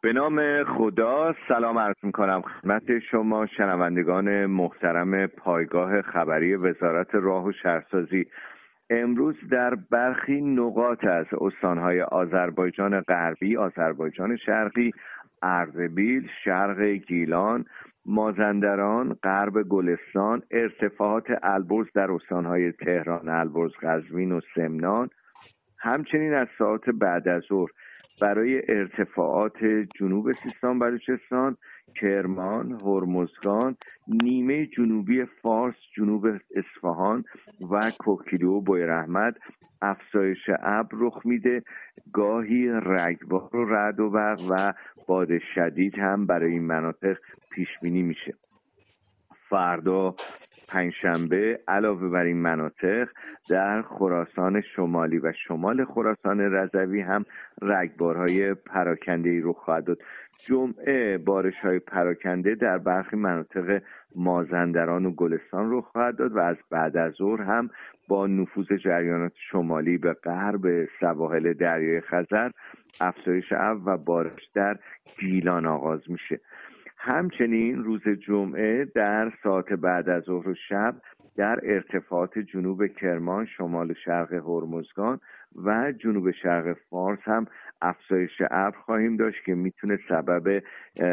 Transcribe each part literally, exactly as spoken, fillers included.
به نام خدا سلام عرض میکنم خدمت شما شنوندگان محترم پایگاه خبری وزارت راه و شهرسازی. امروز در برخی نقاط از استانهای آذربایجان غربی، آذربایجان شرقی، اردبیل، شرق گیلان، مازندران، غرب گلستان، ارتفاعات البرز در استانهای تهران، البرز، قزوین و سمنان، همچنین از ساعات بعد از ظهر برای ارتفاعات جنوب سیستان بلوچستان، کرمان، هرمزگان، نیمه جنوبی فارس، جنوب اصفهان و کوکیلو و بویراحمد افزایش ابر رخ میده. گاهی رگبار و رعد و برق و باد شدید هم برای این مناطق پیش بینی میشه. فردا پنجشنبه علاوه بر این مناطق در خراسان شمالی و شمال خراسان رضوی هم رگبارهای پراکنده‌ای رخ خواهد داد. جمعه بارش‌های پراکنده در برخی مناطق مازندران و گلستان رخ خواهد داد و از بعد از ظهر هم با نفوذ جریانات شمالی به غرب سواحل دریای خزر افزایش ابر و بارش در گیلان آغاز میشه. همچنین روز جمعه در ساعت بعد از ظهر و شب در ارتفاعات جنوب کرمان، شمال شرق هرمزگان و جنوب شرق فارس هم افزایش ابر خواهیم داشت که میتونه سبب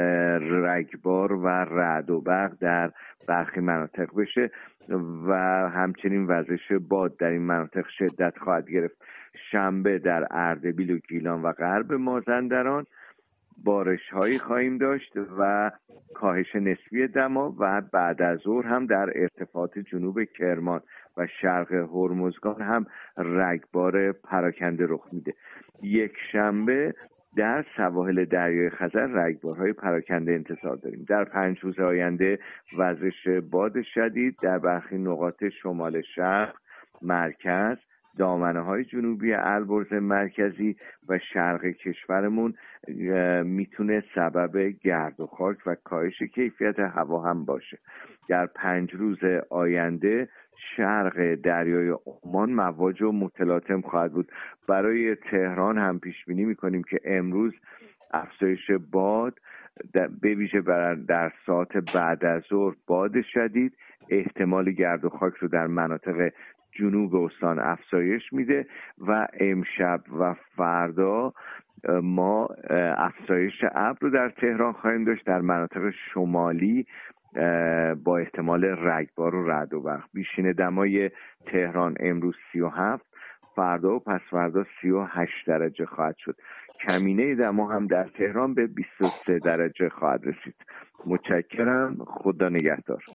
رگبار و رعد و برق در برخی مناطق بشه و همچنین وزش باد در این مناطق شدت خواهد گرفت. شنبه در اردبیل و گیلان و غرب مازندران بارش هایی خواهیم داشت و کاهش نسبی دما و بعد از ظهر هم در ارتفاعات جنوب کرمان و شرق هرمزگان هم رگبار پراکنده رخ میده. یک شنبه در سواحل دریای خزر رگبارهای پراکنده انتظار داریم. در پنج روز آینده وزش باد شدید در برخی نقاط شمال شرق، مرکز، دامنه های جنوبی البرز مرکزی و شرق کشورمون میتونه سبب گرد و خاک و کاهش کیفیت هوا هم باشه. در پنج روز آینده شرق دریای عمان مواج و متلاطم خواهد بود. برای تهران هم پیش بینی میکنیم که امروز افزایش باد به ویژه در ساعت بعد از ظهر باد شدید احتمال گرد و خاک رو در مناطق جنوب استان افزایش میده و امشب و فردا ما افزایش ابر رو در تهران خواهیم داشت. در مناطق شمالی با احتمال رگبار و رعد و برق. بیشین دمای تهران امروز سی و هفت، فردا و پس فردا سی و هشت درجه خواهد شد. کمینه دما هم در تهران به بیست و سه درجه خواهد رسید. متشکرم. خدا نگهدار.